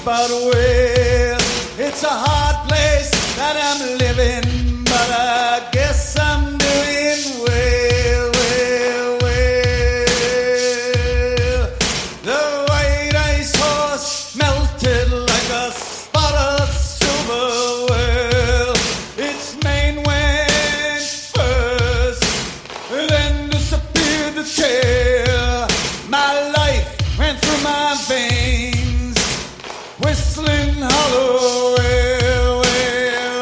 but well, it's a hard place that I'm living, but I guess I'm doing well, well, well. The white ice horse melted like a spot of silver. Well, its mane went first, then disappeared the tail. My life ran through my veins, whistling hollow. Well, well,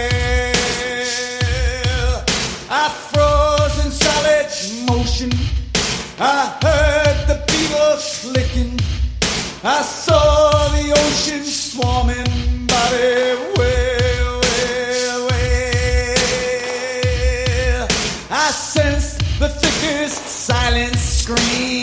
well. I froze in solid motion. I heard the people clicking. I saw the ocean swarming, body. Well, well, well. I sensed the thickest silent scream.